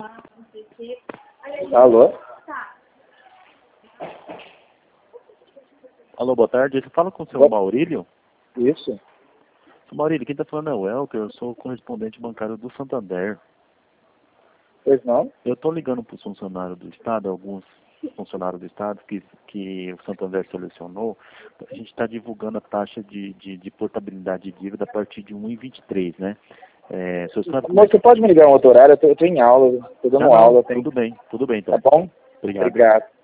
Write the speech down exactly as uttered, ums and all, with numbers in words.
Alô? Alô, boa tarde. Você fala com o seu Boa... Maurílio? Isso. Seu Maurílio, quem está falando é o Welker, eu sou correspondente bancário do Santander. Pois não? Eu estou ligando para os funcionários do Estado, alguns funcionários do Estado que, que o Santander selecionou. A gente está divulgando a taxa de, de, de portabilidade de dívida a partir de um e vinte e três, né? É, o senhor sabe como é que... Você pode me ligar um outro horário? Eu tô, eu tô em aula, tô dando Não, não, aula. Tenho... tudo bem, tudo bem então. Tá bom? Obrigado. Obrigado.